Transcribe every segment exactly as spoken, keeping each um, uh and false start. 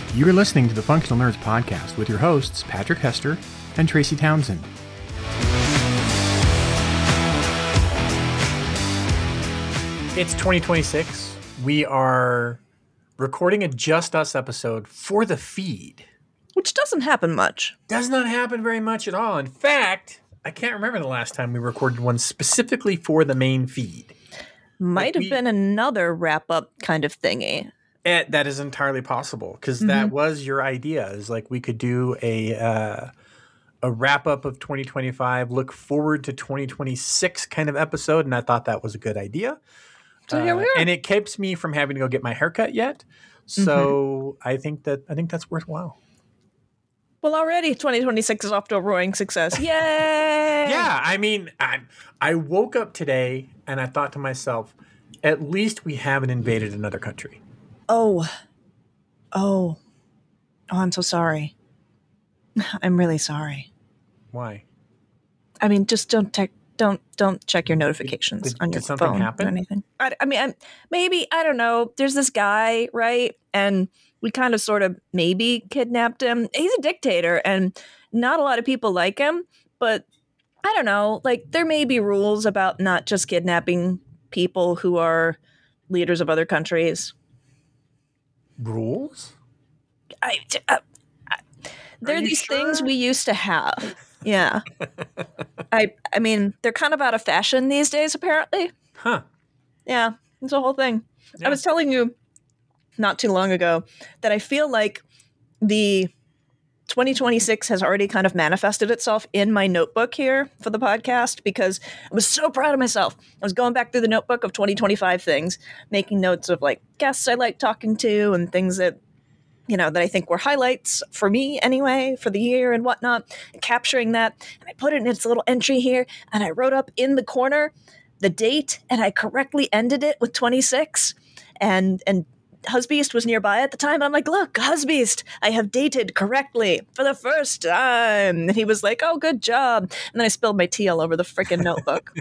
You are listening to the Functional Nerds Podcast with your hosts, Patrick Hester and Tracy Townsend. It's twenty twenty-six. We are recording a Just Us episode for the feed. Which doesn't happen much. Does not happen very much at all. In fact, I can't remember the last time we recorded one specifically for the main feed. Might Like have we, been another wrap-up kind of thingy. It, that is entirely possible, because Mm-hmm. that was your idea. Is like we could do a uh, a wrap-up of twenty twenty-five, look forward to twenty twenty-six kind of episode, and I thought that was a good idea. So here we Uh, are. and it keeps me from having to go get my haircut yet. So mm-hmm. I think that I think that's worthwhile. Well, already twenty twenty-six is off to a roaring success. Yay! Yeah, I mean, I I woke up today and I thought to myself, at least we haven't invaded another country. Oh. Oh. Oh, I'm so sorry. I'm really sorry. Why? I mean, just don't tech. Don't don't check your notifications did, on your did something phone happen? or anything. I, I mean, I'm, maybe I don't know. There's this guy, right? And we kind of sort of maybe kidnapped him. He's a dictator, and not a lot of people like him. But I don't know. Like there may be rules about not just kidnapping people who are leaders of other countries. Rules? I, uh, I they're you these sure? things we used to have. Yeah. I I mean, they're kind of out of fashion these days, apparently. Huh. Yeah, it's a whole thing. Yeah. I was telling you not too long ago that I feel like the twenty twenty-six has already kind of manifested itself in my notebook here for the podcast, because I was so proud of myself. I was going back through the notebook of twenty twenty-five things, making notes of like guests I like talking to and things that, you know, that I think were highlights for me anyway, for the year and whatnot, and capturing that. And I put it in its little entry here, and I wrote up in the corner the date, and I correctly ended it with twenty-six. And, and Husbeast was nearby at the time. I'm like, look, Husbeast, I have dated correctly for the first time. And he was like, oh, good job. And then I spilled my tea all over the freaking notebook.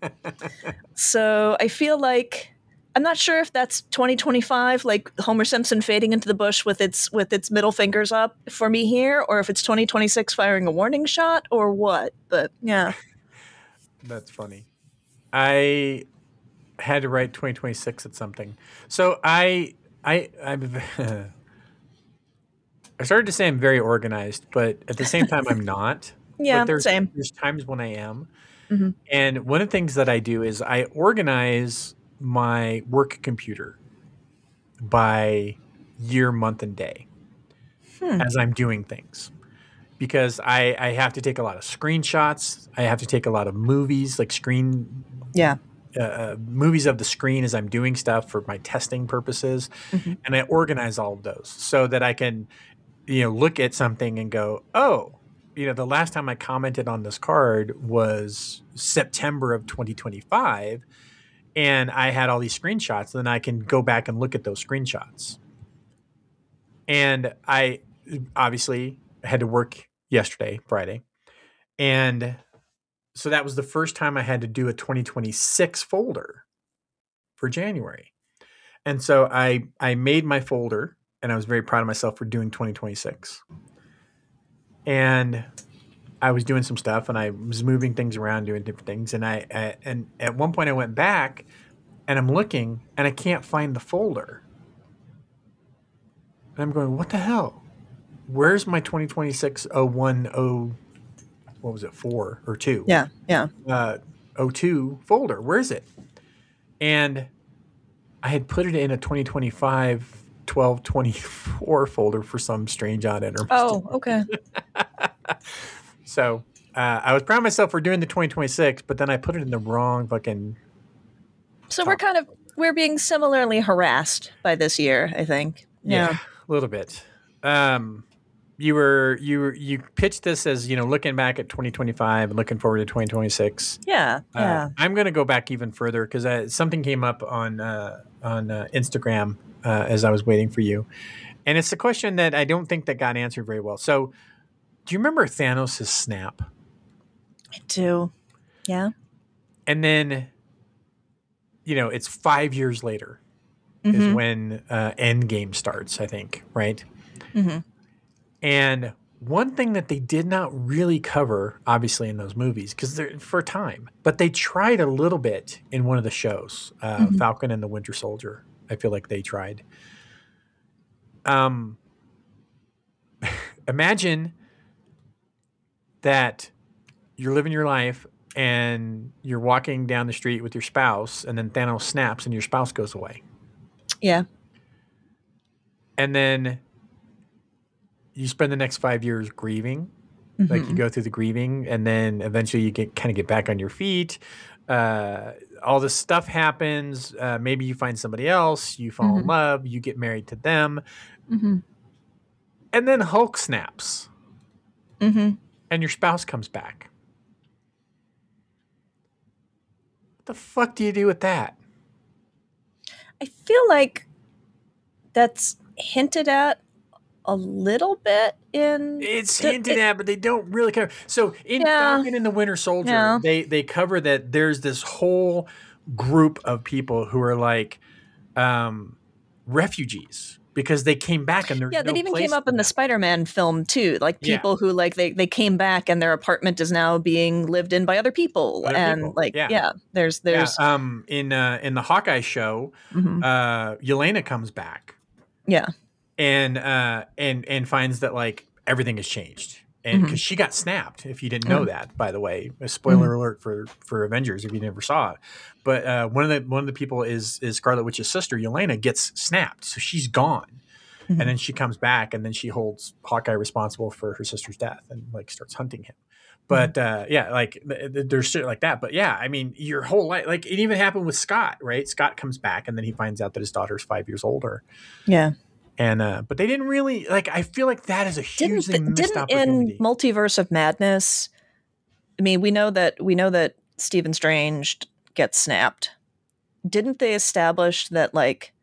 So I feel like, I'm not sure if that's twenty twenty-five, like Homer Simpson fading into the bush with its with its middle fingers up for me here, or if it's twenty twenty-six firing a warning shot, or what. But yeah, That's funny. I had to write twenty twenty-six at something. So I I I'm, I started to say I'm very organized, but at the same time I'm not. yeah, but there's, same. There's times when I am. Mm-hmm. And one of the things that I do is I organize my work computer by year, month, and day Hmm. as I'm doing things. Because I, I have to take a lot of screenshots. I have to take a lot of movies, like screen Yeah. uh, movies of the screen as I'm doing stuff for my testing purposes. Mm-hmm. And I organize all of those so that I can, you know, look at something and go, oh, you know, the last time I commented on this card was September of twenty twenty-five. And I had all these screenshots. Then I can go back and look at those screenshots. And I obviously had to work yesterday, Friday. And so that was the first time I had to do a twenty twenty-six folder for January. And so I I made my folder, and I was very proud of myself for doing twenty twenty-six. And I was doing some stuff, and I was moving things around, doing different things. And I, I and at one point I went back, and I'm looking, and I can't find the folder. And I'm going, what the hell? Where's my twenty twenty-six oh one oh, what was it, four or two? Yeah, yeah. Uh, oh two folder. Where is it? And I had put it in a twenty twenty-five twelve twenty-four folder for some strange odd interest. Oh, okay. So uh, I was proud of myself for doing the twenty twenty-six, but then I put it in the wrong fucking. So we're kind of, we're being similarly harassed by this year, I think. Yeah, Yeah. a little bit. Um, you were you were you pitched this as, you know, looking back at twenty twenty-five and looking forward to twenty twenty-six. Yeah, yeah. Uh, I'm going to go back even further because uh, something came up on uh, on uh, Instagram uh, as I was waiting for you, and it's a question that I don't think that got answered very well. So, do you remember Thanos' snap? I do. Yeah. And then, you know, it's five years later Mm-hmm. is when uh, Endgame starts, I think, right? Mm-hmm. And one thing that they did not really cover, obviously, in those movies, because they're for time, but they tried a little bit in one of the shows, uh, Mm-hmm. Falcon and the Winter Soldier. I feel like they tried. Um, imagine that you're living your life and you're walking down the street with your spouse, and then Thanos snaps and your spouse goes away. Yeah. And then you spend the next five years grieving. Mm-hmm. Like you go through the grieving, and then eventually you get kind of get back on your feet. Uh, all this stuff happens. Uh, maybe you find somebody else. You fall mm-hmm. in love. You get married to them. Mm-hmm. And then Hulk snaps. Mm-hmm. And your spouse comes back. What the fuck do you do with that? I feel like that's hinted at a little bit in it's the, hinted it, at, but they don't really cover. So in yeah, Falcon and the Winter Soldier, yeah. they they cover that there's this whole group of people who are like um, refugees because they came back and there's yeah. No that even place came up in them. the Spider-Man film too. Like people yeah. who like they they came back and their apartment is now being lived in by other people, other and people. like yeah. yeah, there's there's yeah. um in uh, in the Hawkeye show, mm-hmm. uh, Yelena comes back. Yeah. And uh, and and finds that like everything has changed, and because mm-hmm. she got snapped. If you didn't know mm-hmm. that, by the way, a spoiler mm-hmm. alert for, for Avengers if you never saw it. But uh, one of the one of the people is is Scarlet Witch's sister, Yelena, gets snapped, so she's gone, mm-hmm. and then she comes back, and then she holds Hawkeye responsible for her sister's death, and like starts hunting him. But uh, yeah, like th- th- there's shit like that. But yeah, I mean, your whole life, like it even happened with Scott, right? Scott comes back, and then he finds out that his daughter's five years older. Yeah. And uh, but they didn't really like. I feel like that is a hugely didn't, missed didn't opportunity. In Multiverse of Madness, I mean, we know that we know that Stephen Strange gets snapped. Didn't they establish that like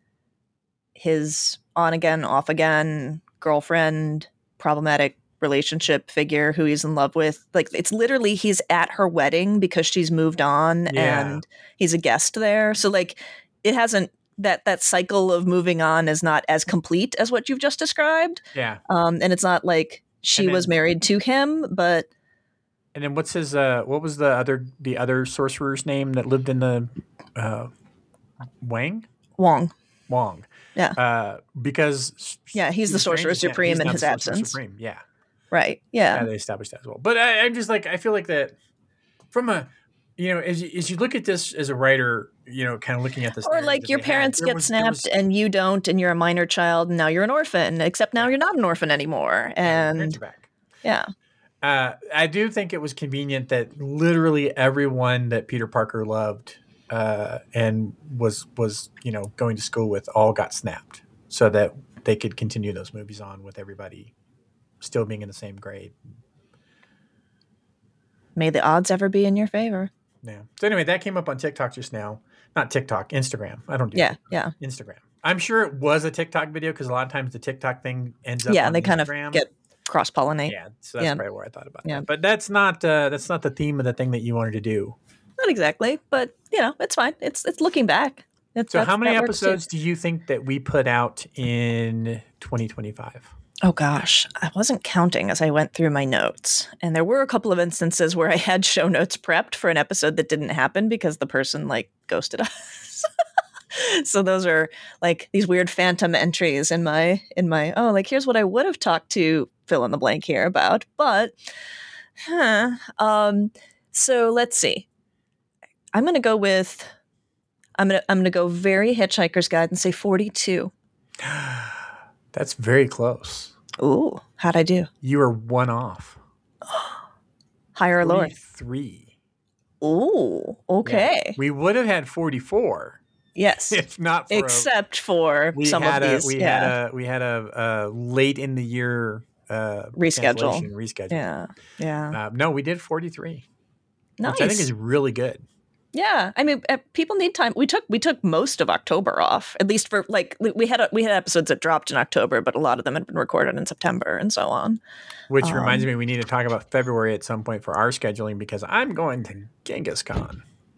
his on again, off again girlfriend, problematic relationship figure who he's in love with, like it's literally he's at her wedding because she's moved on yeah. and he's a guest there. So like it hasn't. That that cycle of moving on is not as complete as what you've just described. Yeah. Um, and it's not like she then, was married to him, but. And then what's his? Uh, what was the other the other sorcerer's name that lived in the uh, Wang? Wong. Wong. Yeah. Uh, because. Yeah, he's the Sorcerer Supreme in his absence. Supreme. Yeah. Right. Yeah. Yeah, they established that as well. But I, I'm just like I feel like that from a. You know, as you, as you look at this as a writer, you know, kind of looking at this, or like your parents had, get was, snapped was, and you don't, and you're a minor child, and now you're an orphan. Except now you're not an orphan anymore, and back. yeah, uh, I do think it was convenient that literally everyone that Peter Parker loved uh, and was was you know going to school with all got snapped, so that they could continue those movies on with everybody still being in the same grade. May the odds ever be in your favor. Yeah. So anyway, that came up on TikTok just now. Not TikTok, Instagram. I don't do yeah, TikTok. yeah. Instagram. I'm sure it was a TikTok video because a lot of times the TikTok thing ends up yeah, on they Instagram. kind of get cross pollinate. Yeah, so that's yeah. probably where I thought about yeah. that. But that's not uh, that's not the theme of the thing that you wanted to do. Not exactly, but you know, it's fine. It's it's looking back. It's, so how many episodes do you think that we put out in twenty twenty-five? Oh gosh, I wasn't counting as I went through my notes. And there were a couple of instances where I had show notes prepped for an episode that didn't happen because the person like ghosted us. So those are like these weird phantom entries in my in my oh, like here's what I would have talked to fill in the blank here about. But huh, um so let's see. I'm going to go with I'm going to I'm going to go very Hitchhiker's Guide and say forty-two. That's very close. Ooh, how'd I do? You are one off. Higher or lower? forty-three. Ooh, okay. Yeah. We would have had forty-four. Yes. If not for Except a, for some of these. A, we, yeah. had a, we had a, a late in the year uh, reschedule. Reschedule. Yeah, yeah. Uh, no, we did forty-three. Nice. Which I think is really good. Yeah, I mean, people need time. We took we took most of October off, at least for like we had a, we had episodes that dropped in October, but a lot of them had been recorded in September and so on. Which um, reminds me, we need to talk about February at some point for our scheduling because I'm going to Genghis Khan.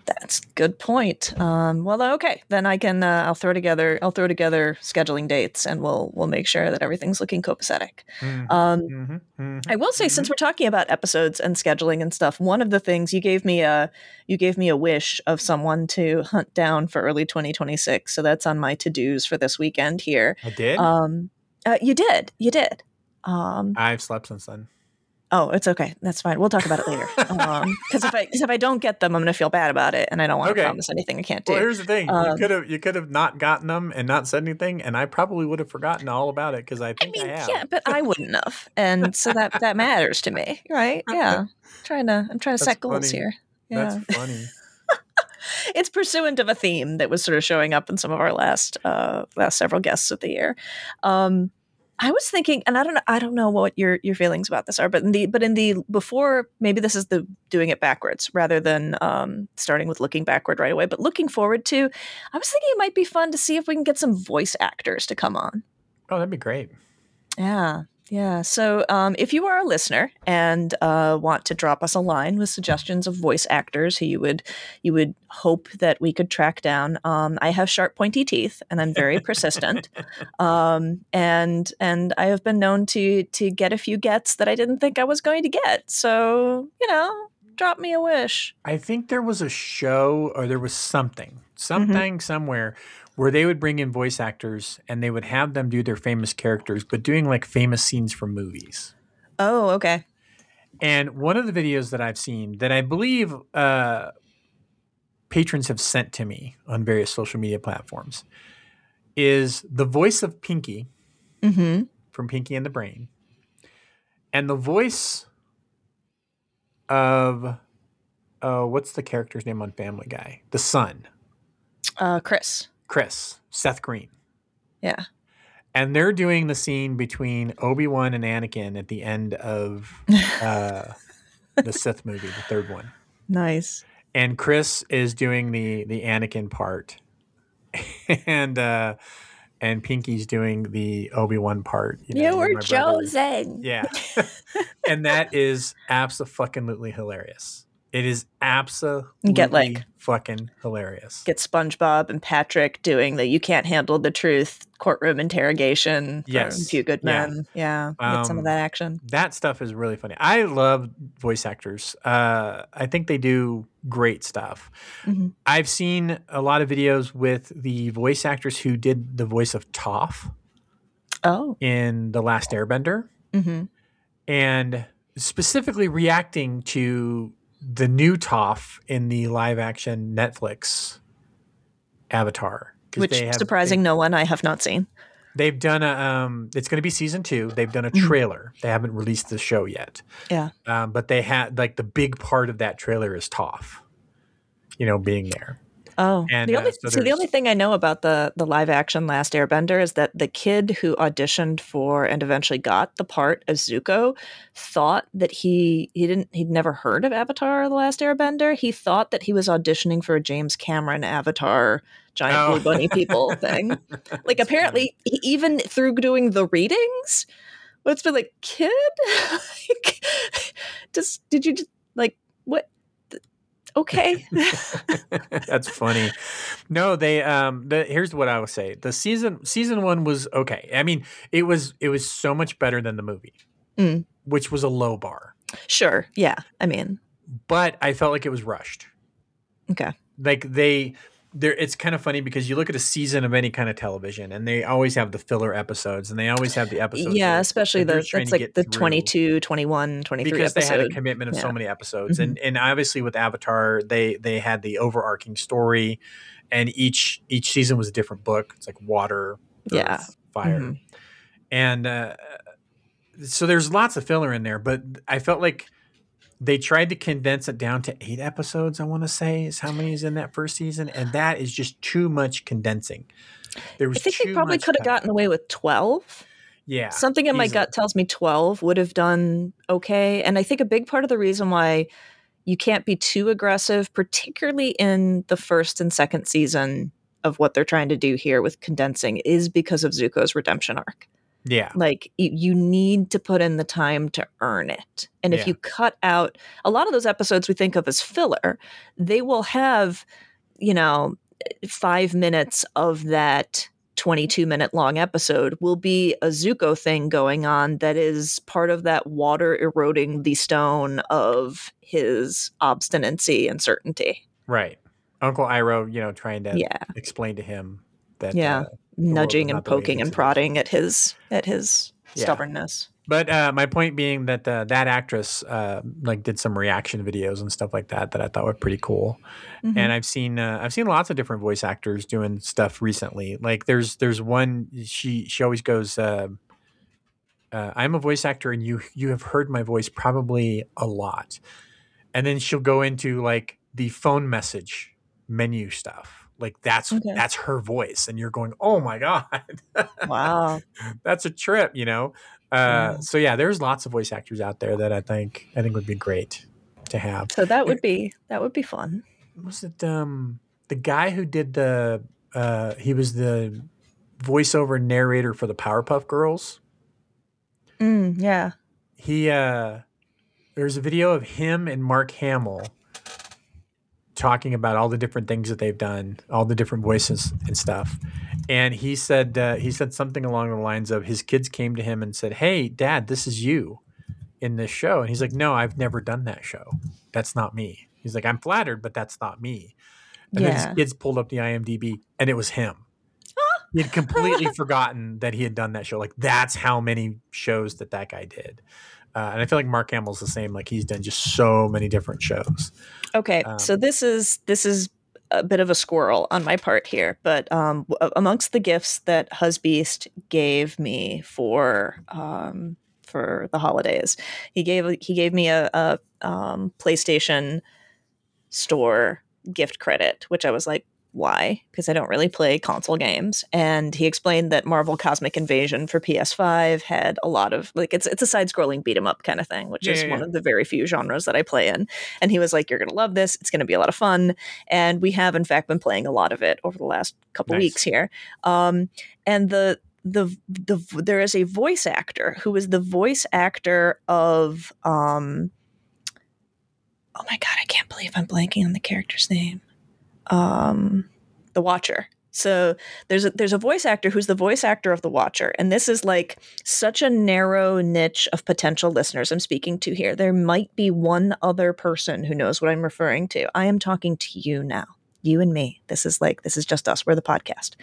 That's a good point. Um, well, okay, then I can. Uh, I'll throw together. I'll throw together scheduling dates, and we'll we'll make sure that everything's looking copacetic. Mm-hmm, Um, mm-hmm, mm-hmm, I will say, mm-hmm. since we're talking about episodes and scheduling and stuff, one of the things you gave me a you gave me a wish of someone to hunt down for early twenty twenty-six. So that's on my to dos for this weekend here. I did. Um, uh, you did. You did. Um, I've slept since then. Oh, it's okay. That's fine. We'll talk about it later. Um, because if I because if I don't get them, I'm going to feel bad about it, and I don't want to Okay. promise anything I can't do. Well, here's the thing: you Um, could have you could have not gotten them and not said anything, and I probably would have forgotten all about it because I I think I, mean, have. yeah, but I wouldn't have, and so that that matters to me, right? Yeah, trying to I'm trying to That's set goals funny. here. Yeah, That's funny. it's pursuant of a theme that was sort of showing up in some of our last uh, last several guests of the year. Um, I was thinking, and I don't know, I don't know what your your feelings about this are, but in the but in the before, maybe this is the doing it backwards rather than um, starting with looking backward right away, but looking forward to. I was thinking it might be fun to see if we can get some voice actors to come on. Oh, that'd be great. Yeah. Yeah. So um, if you are a listener and uh, want to drop us a line with suggestions of voice actors who you would you would hope that we could track down, um, I have sharp, pointy teeth, and I'm very persistent. Um, and and I have been known to to get a few gets that I didn't think I was going to get. So you know, drop me a wish. I think there was a show or there was something, something mm-hmm. somewhere where they would bring in voice actors and they would have them do their famous characters, but doing like famous scenes from movies. Oh, okay. And one of the videos that I've seen that I believe uh, patrons have sent to me on various social media platforms is the voice of Pinky mm-hmm. from Pinky and the Brain and the voice of, uh, what's the character's name on Family Guy? The son. Uh, Chris. Chris, Seth Green. Yeah. And they're doing the scene between Obi-Wan and Anakin at the end of uh, the Sith movie, the third one. Nice. And Chris is doing the the Anakin part. and uh, and Pinky's doing the Obi-Wan part. You, know, you were chosen. Yeah. And that is absolutely hilarious. It is absolutely get like fucking hilarious. Get SpongeBob and Patrick doing the "you can't handle the truth" courtroom interrogation. Yes, from Few Good Men. Yeah, yeah. Um, get some of that action. That stuff is really funny. I love voice actors. Uh, I think they do great stuff. Mm-hmm. I've seen a lot of videos with the voice actors who did the voice of Toph. Oh, in The Last Airbender, mm-hmm. and specifically reacting to the new Toph in the live action Netflix Avatar. Which, they have, surprising they, no one, I have not seen. They've done a, um, it's going to be season two. They've done a trailer. Mm-hmm. They haven't released the show yet. Yeah. Um, but they had, like, the big part of that trailer is Toph, you know, being there. Oh, and, the only uh, so see the only thing I know about the the live action Last Airbender is that the kid who auditioned for and eventually got the part of Zuko thought that he he didn't he'd never heard of Avatar: The Last Airbender. He thought that he was auditioning for a James Cameron Avatar giant oh. blue bunny people thing. Like apparently he, even through doing the readings, well, it's been like, kid, like, just did you just like what? Okay. That's funny. No, they um the, here's what I will say. The season season one was okay. I mean, it was it was so much better than the movie. Mm. Which was a low bar. Sure. Yeah. I mean, but I felt like it was rushed. Okay. Like they there it's kind of funny because you look at a season of any kind of television and they always have the filler episodes and they always have the episodes. Yeah, that, especially that the it's like the twenty-two, twenty-one, twenty-three because episode. they had a commitment of yeah. so many episodes. Mm-hmm. And and obviously with Avatar, they they had the overarching story and each each season was a different book. It's like water, earth, yeah. fire. Mm-hmm. And uh, so there's lots of filler in there, but I felt like they tried to condense it down to eight episodes, I want to say, is how many is in that first season. And that is just too much condensing. There was I think too they probably could have gotten away with twelve. Yeah. Something in easily. My gut tells me twelve would have done okay. And I think a big part of the reason why you can't be too aggressive, particularly in the first and second season of what they're trying to do here with condensing, is because of Zuko's redemption arc. Yeah. Like you, you need to put in the time to earn it. And if Yeah. you cut out a lot of those episodes we think of as filler, they will have, you know, five minutes of that twenty-two minute long episode will be a Zuko thing going on that is part of that water eroding the stone of his obstinacy and certainty. Right. Uncle Iroh, you know, trying to Yeah. explain to him that Yeah. uh, the world is Nudging and not the way he poking thinks and it is. prodding at his at his Yeah. stubbornness. But uh, my point being that uh, that actress uh, like did some reaction videos and stuff like that that I thought were pretty cool. Mhm. And I've seen uh, I've seen lots of different voice actors doing stuff recently. Like there's there's one she she always goes, uh, uh, "I'm a voice actor, and you you have heard my voice probably a lot." And then she'll go into like the phone message menu stuff. Like that's Okay. that's her voice, and you're going, "Oh my god, Wow. that's a trip," you know. Uh, Yeah. So yeah, there's lots of voice actors out there that I think I think would be great to have. So that would be that would be fun. Was it um the guy who did the uh he was the voiceover narrator for the Powerpuff Girls? Mm, yeah. He uh there's a video of him and Mark Hamill talking about all the different things that they've done, all the different voices and stuff. And he said uh, he said something along the lines of his kids came to him and said, "Hey, Dad, this is you in this show." And he's like, "No, I've never done that show. That's not me." He's like, "I'm flattered, but that's not me." And then his Yeah. kids pulled up the I M D B, and it was him. He had completely forgotten that he had done that show. Like that's how many shows that that guy did. Uh, and I feel like Mark Hamill's the same. Like he's done just so many different shows. Okay, Um, so this is this is a bit of a squirrel on my part here, but um, w- amongst the gifts that Husbeast gave me for um, for the holidays, he gave he gave me a, a um, PlayStation Store gift credit, which I was like, why? Because I don't really play console games. And he explained that Marvel Cosmic Invasion for P S five had a lot of like it's it's a side-scrolling beat 'em up kind of thing, which Yeah, is yeah, one yeah. of the very few genres that I play in. And he was like, "You're gonna love this. It's gonna be a lot of fun." And we have in fact been playing a lot of it over the last couple Nice. weeks here. Um, and the the the there is a voice actor who is the voice actor of um oh my god, I can't believe I'm blanking on the character's name. Um, the Watcher. So there's a, there's a voice actor who's the voice actor of the Watcher, and this is like such a narrow niche of potential listeners I'm speaking to here. There might be one other person who knows what I'm referring to. I am talking to you now, you and me. This is like this is just us. We're the podcast.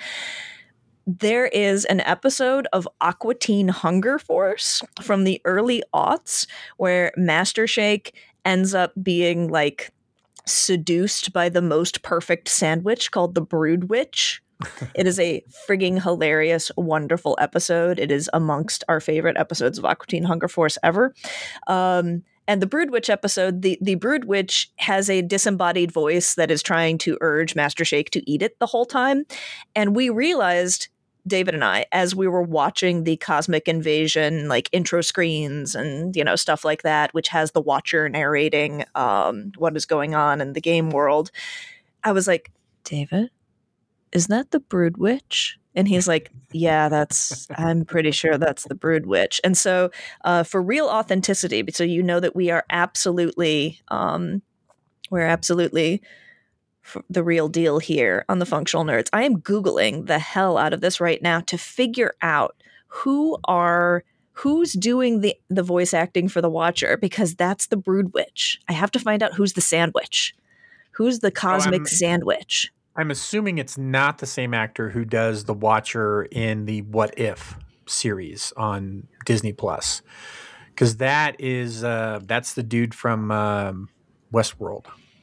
There is an episode of Aqua Teen Hunger Force from the early aughts where Master Shake ends up being like seduced by the most perfect sandwich called the Brood Witch. It is a frigging hilarious, wonderful episode. It is amongst our favorite episodes of Aqua Teen Hunger Force ever. Um, and the Brood Witch episode, the, the Brood Witch has a disembodied voice that is trying to urge Master Shake to eat it the whole time. And we realized, David and I, as we were watching the Cosmic Invasion like intro screens and you know stuff like that, which has the Watcher narrating um, what is going on in the game world, I was like, "David, is that the Brood Witch?" And he's like, "Yeah, that's. I'm pretty sure that's the Brood Witch." And so, uh, for real authenticity, so you know that we are absolutely, um, we're absolutely. The real deal here on the Functional Nerds. I am Googling the hell out of this right now to figure out who are who's doing the the voice acting for the Watcher, because that's the Brood Witch. I have to find out who's the Sandwich. Who's the Cosmic I'm- Sandwich? I'm assuming it's not the same actor who does the Watcher in the What If series on Disney Plus, because that is uh, that's the dude from um, Westworld.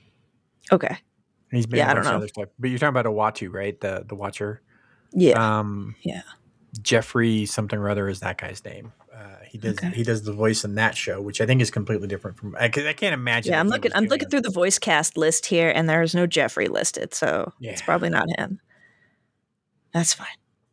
Okay. He's been Yeah, in I a bunch don't of know. other stuff. But you're talking about Owatu, right? The the Watcher. Yeah. Um, Yeah. Jeffrey something or other is that guy's name. Uh, he does Okay. he does the voice in that show, which I think is completely different from. I, 'cause I can't imagine. Yeah, that I'm he looking was I'm doing looking it. through the voice cast list here, and there's no Jeffrey listed, so Yeah. it's probably not him. That's fine.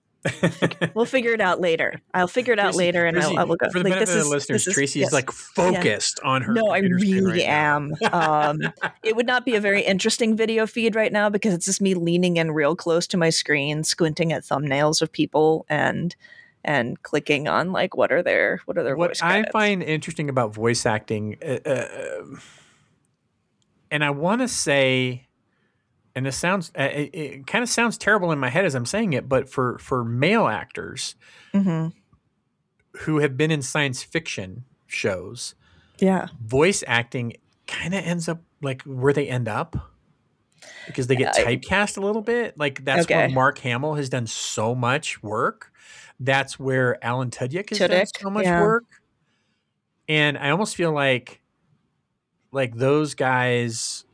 We'll figure it out later. I'll figure it out Tracy- later, and Tracy, I, I will go. For the Like, benefit this of is, the listeners, this is, Tracy yes. is like focused on her. No, I computer screen really right now. am. Um, it would not be a very interesting video feed right now because it's just me leaning in real close to my screen, squinting at thumbnails of people and and clicking on like what are their what are their What voice I credits. find interesting about voice acting, uh, uh, and I want to say, and this sounds, uh, it, it kind of sounds terrible in my head as I'm saying it, but for for male actors Mm-hmm. who have been in science fiction shows, Yeah. voice acting kind of ends up like where they end up because they get I, typecast a little bit. Like that's where okay. Mark Hamill has done so much work. That's where Alan Tudyk has done Tudyk, so much yeah. work. And I almost feel like like those guys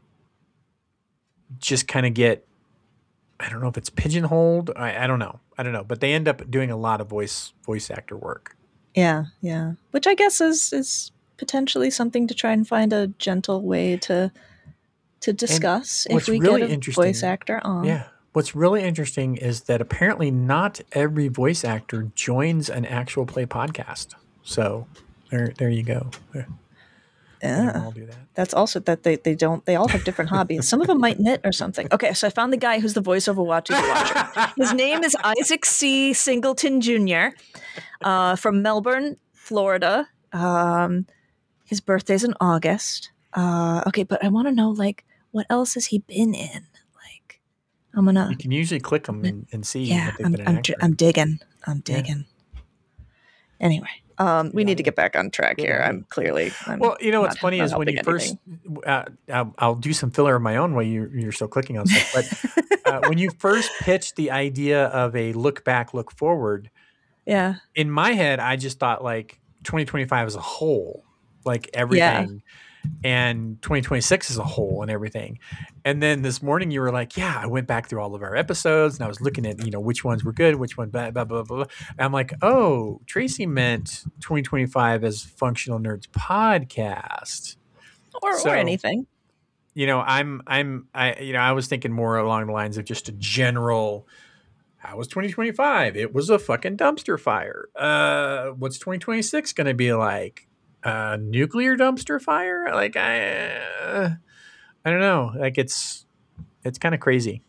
just kind of get, I don't know if it's pigeonholed. I, I don't know. I don't know. But they end up doing a lot of voice voice actor work. Yeah, yeah. Which I guess is is potentially something to try and find a gentle way to to discuss And if what's we really get a interesting, voice actor on. Yeah. What's really interesting is that apparently not every voice actor joins an actual play podcast. So there there you go. There. They don't Yeah. all do that. That's also that they, they don't they all have different hobbies. Some of them might knit or something. Okay, so I found the guy who's the voiceover Watu the Watcher. His name is Isaac C. Singleton Junior Uh, from Melbourne, Florida. Um, his birthday's in August. Uh, okay, but I want to know like what else has he been in? Like, I'm gonna. You can usually click them and, and see Yeah, what they've I'm been an I'm, actor. I'm digging. I'm digging. Yeah. Anyway. Um, we need to get back on track here. I'm clearly. I'm well, you know what's not, funny not is when you first, uh, I'll, I'll do some filler of my own while you're, you're still clicking on stuff. But uh, when you first pitched the idea of a look back, look forward, yeah, in my head, I just thought like twenty twenty-five as a whole, like everything, yeah. and twenty twenty-six as a whole and everything. And then this morning you were like, yeah, I went back through all of our episodes and I was looking at, you know, which ones were good, which one, blah, blah, blah, blah. And I'm like, oh, Tracy meant twenty twenty-five as Functional Nerds podcast. Or, so, or anything. You know, I'm, I'm, I, you know, I was thinking more along the lines of just a general, how was twenty twenty-five? It was a fucking dumpster fire. Uh, what's twenty twenty-six going to be like? Uh, nuclear dumpster fire? Like, I, uh, I don't know. Like it's, it's kind of crazy.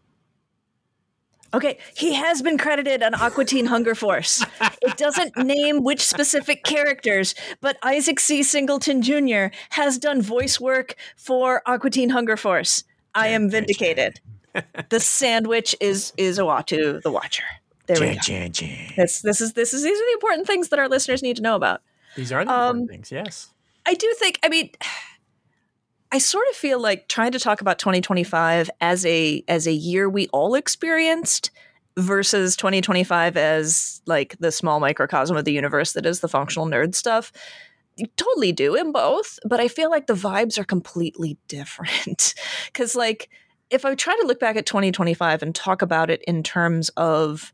Okay, he has been credited on Aqua Teen Hunger Force. It doesn't name which specific characters, but Isaac C. Singleton Junior has done voice work for Aqua Teen Hunger Force. I am vindicated. The sandwich is is Watu the Watcher. There we go. This this is this is these are the important things that our listeners need to know about. These are the um, important things. Yes, I do think. I mean. I sort of feel like trying to talk about twenty twenty-five as a as a year we all experienced versus twenty twenty-five as like the small microcosm of the universe that is the functional nerd stuff. You totally do in both, but I feel like the vibes are completely different. Because like if I try to look back at twenty twenty-five and talk about it in terms of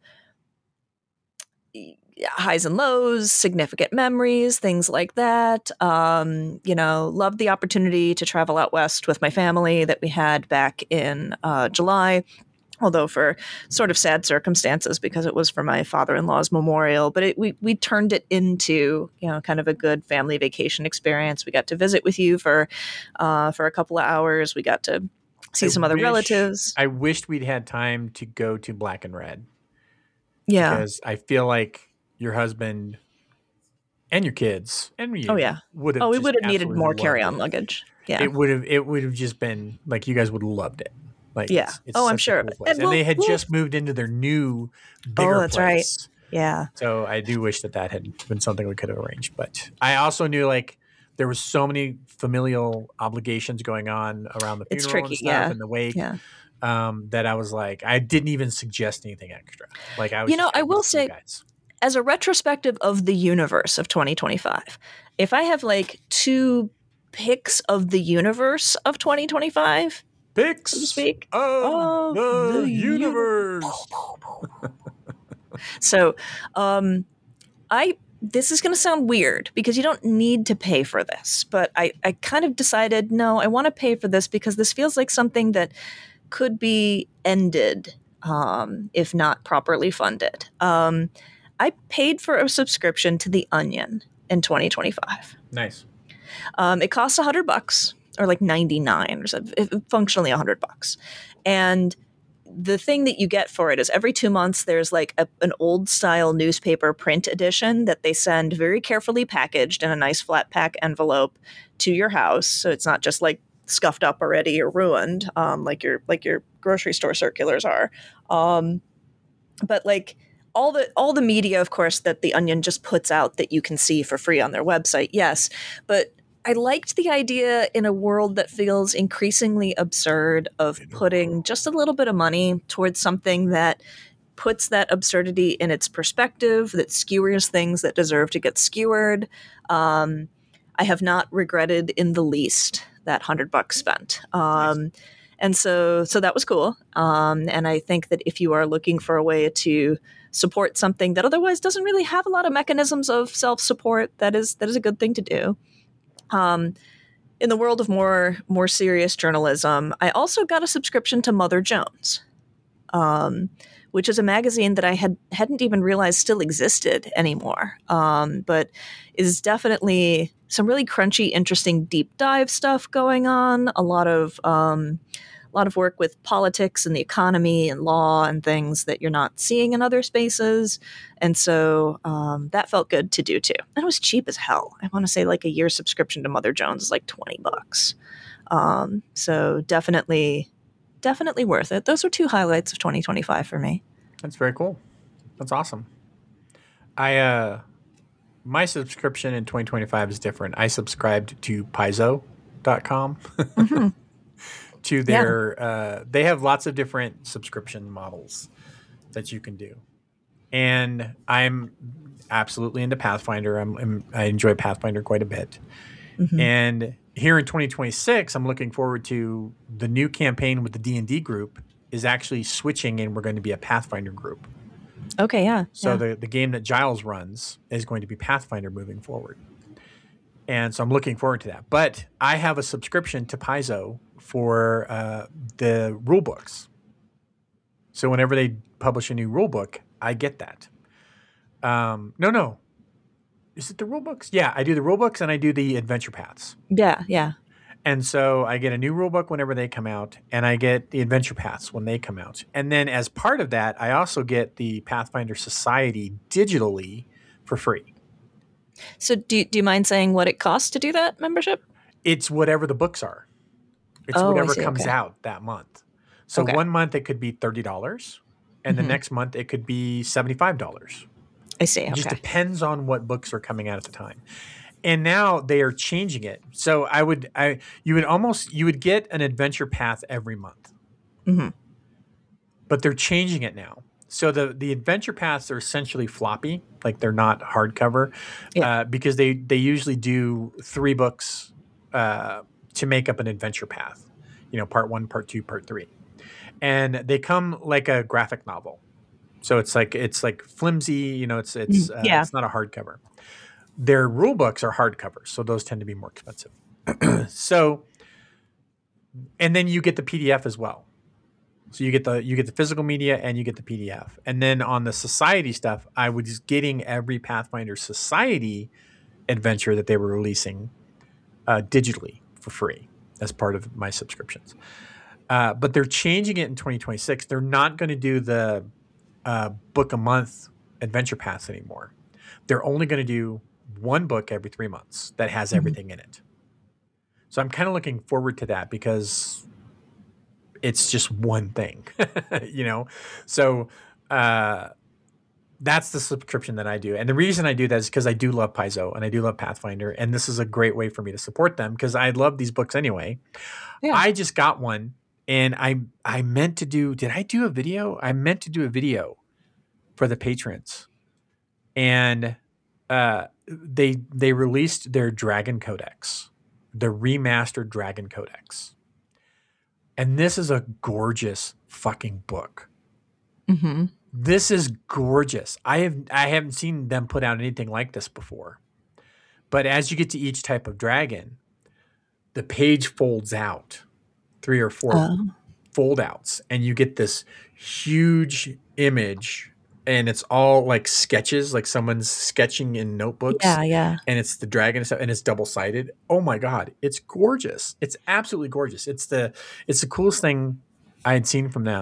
highs and lows, significant memories, things like that. Um, you know, loved the opportunity to travel out west with my family that we had back in uh, July, although for sort of sad circumstances because it was for my father-in-law's memorial. But it, we we turned it into, you know, kind of a good family vacation experience. We got to visit with you for uh, for a couple of hours. We got to see I some other wish, relatives. I wished we'd had time to go to Black and Red. Yeah, because I feel like your husband and your kids and you oh yeah would have oh we would have needed more carry-on it. luggage. Yeah, it would have it would have just been like you guys would have loved it. Like yeah, it's, it's oh I'm sure. Cool and, and we'll, they had we'll... just moved into their new bigger oh, that's place. Right. Yeah. So I do wish that that had been something we could have arranged. But I also knew like there was so many familial obligations going on around the funeral it's tricky, and stuff yeah. and the wake. Yeah. Um, that I was like, I didn't even suggest anything extra. Like I was, you know, I will say, guys. As a retrospective of the universe of twenty twenty-five, if I have like two picks of the universe of twenty twenty-five, picks so to speak, of, of the, the universe. universe. So, um, I. This is going to sound weird because you don't need to pay for this, but I, I kind of decided, no, I want to pay for this because this feels like something that could be ended um, if not properly funded. Um, I paid for a subscription to The Onion in twenty twenty-five. Nice. Um, it costs a hundred bucks or like ninety-nine or something, functionally a hundred bucks. And the thing that you get for it is every two months there's like a, an old style newspaper print edition that they send very carefully packaged in a nice flat pack envelope to your house. So it's not just like scuffed up already or ruined, um, like your like your grocery store circulars are. Um, but like all the all the media, of course, that the Onion just puts out that you can see for free on their website. Yes, but I liked the idea in a world that feels increasingly absurd of putting just a little bit of money towards something that puts that absurdity in its perspective, that skewers things that deserve to get skewered. Um, I have not regretted in the least that hundred bucks spent. Um, nice. And so, so that was cool. Um, and I think that if you are looking for a way to support something that otherwise doesn't really have a lot of mechanisms of self-support, that is that is a good thing to do. Um, in the world of more more serious journalism, I also got a subscription to Mother Jones, um, which is a magazine that I had hadn't even realized still existed anymore, um, but is definitely some really crunchy, interesting deep dive stuff going on. A lot of um, a lot of work with politics and the economy and law and things that you're not seeing in other spaces. And so um, that felt good to do too. And it was cheap as hell. I want to say like a year subscription to Mother Jones is like twenty bucks. Um, so definitely, definitely worth it. Those were two highlights of twenty twenty-five for me. That's very cool. That's awesome. I, uh, my subscription in twenty twenty-five is different. I subscribed to Paizo dot com. Mm-hmm. To their, yeah. uh, they have lots of different subscription models that you can do. And I'm absolutely into Pathfinder. I'm, I'm I enjoy Pathfinder quite a bit. Mm-hmm. And here in twenty twenty-six, I'm looking forward to the new campaign with the D and D group is actually switching, and we're going to be a Pathfinder group. Okay, yeah. So yeah. the, the game that Giles runs is going to be Pathfinder moving forward. And so I'm looking forward to that. But I have a subscription to Paizo for uh, the rule books. So whenever they publish a new rule book, I get that. Um, no, no. Is it the rule books? Yeah, I do the rule books and I do the adventure paths. Yeah, yeah. And so I get a new rule book whenever they come out, and I get the adventure paths when they come out. And then as part of that, I also get the Pathfinder Society digitally for free. So do, do you mind saying what it costs to do that membership? It's whatever the books are. It's oh, whatever see, comes okay. out that month. So okay. one month it could be thirty dollars, and mm-hmm. the next month it could be seventy-five dollars. I see. It okay. just depends on what books are coming out at the time. And now they are changing it. So I would, I you would almost, you would get an adventure path every month. Mm-hmm. But they're changing it now. So the, the adventure paths are essentially floppy, like they're not hardcover, yeah. uh, because they, they usually do three books uh, to make up an adventure path. You know, part one, part two, part three. And they come like a graphic novel. So it's like it's like flimsy, you know, it's it's uh, yeah. it's not a hardcover. Their rule books are hardcovers, so those tend to be more expensive. So, and then you get the P D F as well. So you get the you get the physical media and you get the P D F. And then on the Society stuff, I was getting every Pathfinder Society adventure that they were releasing uh, digitally for free as part of my subscriptions. Uh, but they're changing it in twenty twenty-six. They're not going to do the uh, book a month adventure paths anymore. They're only going to do one book every three months that has mm-hmm. everything in it. So I'm kind of looking forward to that because it's just one thing, you know? So uh, that's the subscription that I do. And the reason I do that is because I do love Paizo and I do love Pathfinder. And this is a great way for me to support them because I love these books anyway. Yeah. I just got one and I I meant to do, did I do a video? I meant to do a video for the patrons. And uh, they they released their Dragon Codex, the remastered Dragon Codex. And this is a gorgeous fucking book. Mm-hmm. This is gorgeous. I have I haven't seen them put out anything like this before. But as you get to each type of dragon, the page folds out, three or four oh. fold outs, and you get this huge image. And it's all like sketches, like someone's sketching in notebooks. Yeah, yeah. And it's the dragon stuff, and it's double sided. Oh my god, it's gorgeous! It's absolutely gorgeous. It's the it's the coolest thing I had seen from them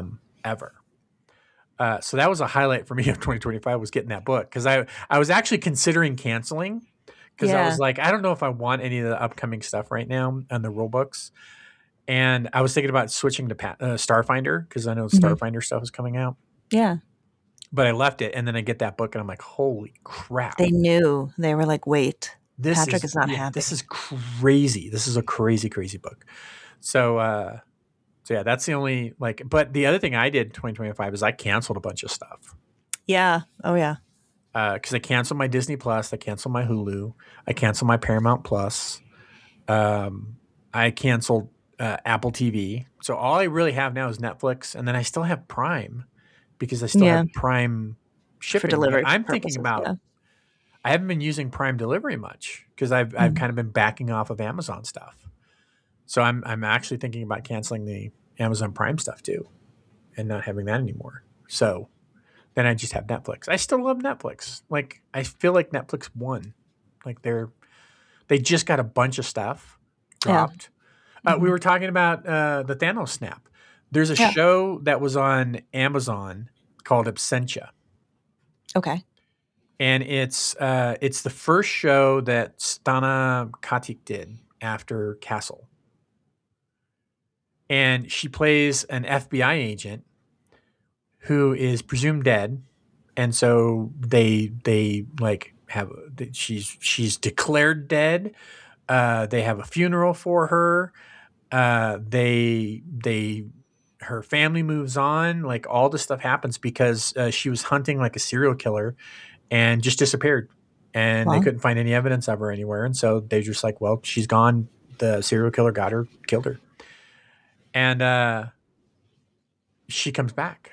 ever. Uh, so that was a highlight for me of twenty twenty-five was getting that book because I I was actually considering canceling because I Yeah. was like I don't know if I want any of the upcoming stuff right now and the rule books, and I was thinking about switching to pa- uh, Starfinder because I know Mhm. Starfinder stuff is coming out, Yeah. but I left it and then I get that book and I'm like, holy crap! They knew. They were like, wait, This Patrick is is not yeah, happy. this is crazy. This is a crazy crazy book. So uh, so yeah, that's the only like. But the other thing I did in twenty twenty-five is I canceled a bunch of stuff. Yeah. Oh, yeah. Because uh, I canceled my Disney Plus, I canceled my Hulu, I canceled my Paramount Plus, um, I canceled uh, Apple T V. So all I really have now is Netflix, and then I still have Prime because I still Yeah. have Prime For shipping. But delivery I'm thinking purposes. about Yeah. I haven't been using Prime delivery much because I've I've Mhm. kind of been backing off of Amazon stuff. So I'm I'm actually thinking about canceling the Amazon Prime stuff too, and not having that anymore. So then I just have Netflix. I still love Netflix. Like I feel like Netflix won. Like they're they just got a bunch of stuff Yeah. dropped. Uh, we Mhm. were talking about uh, the Thanos snap. There's a Yeah. show that was on Amazon called Absentia, Okay. and it's uh, it's the first show that Stana Katic did after Castle, and she plays an F B I agent who is presumed dead, and so they they like have she's she's declared dead. Uh, they have a funeral for her. Uh, they they her family moves on. Like all this stuff happens because uh, she was hunting like a serial killer and just disappeared, and they Well, couldn't find any evidence of her anywhere. And so they just like, well, she's gone. The serial killer got her, killed her, and uh, she comes back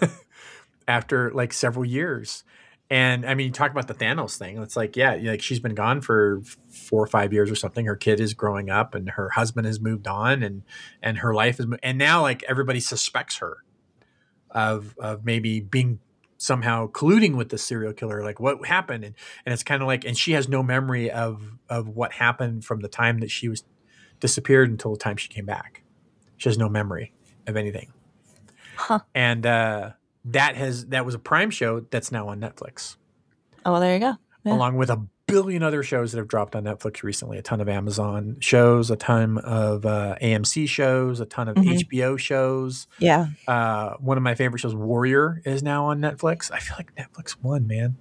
after like several years. And I mean, you talk about the Thanos thing. It's like, yeah, like she's been gone for four or five years or something. Her kid is growing up, and her husband has moved on, and and her life is, and now like everybody suspects her of of maybe being somehow colluding with the serial killer. Like what happened, and and it's kind of like, and she has no memory of of what happened from the time that she was disappeared until the time she came back. She has no memory of anything, huh. and uh, that has that was a Prime show that's now on Netflix, Oh, well, there you go. Yeah. along with a billion other shows that have dropped on Netflix recently. A ton of Amazon shows, a ton of uh, A M C shows, a ton of Mhm. H B O shows. Yeah. Uh, one of my favorite shows, Warrior, is now on Netflix. I feel like Netflix won, man.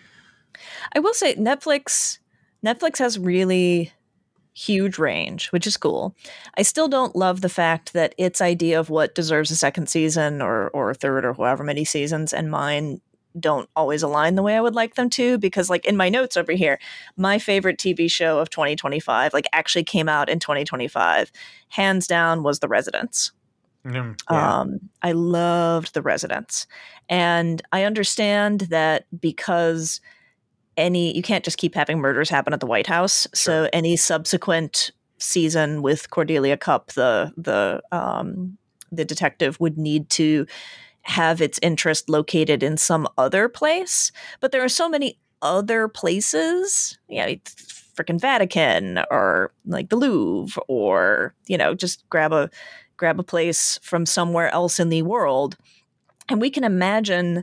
I will say Netflix Netflix has really huge range, which is cool. I still don't love the fact that its idea of what deserves a second season or or a third or however many seasons and mine don't always align the way I would like them to, because like in my notes over here, my favorite T V show of twenty twenty-five like actually came out in twenty twenty-five. Hands down was The Residents. Mm, yeah. Um, I loved The Residents. And I understand that because any you can't just keep having murders happen at the White House. Sure. So any subsequent season with Cordelia Cupp, the the um, the detective, would need to have its interest located in some other place. But there are so many other places, you know, freaking Vatican or like the Louvre, or you know, just grab a grab a place from somewhere else in the world, and we can imagine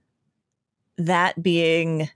that being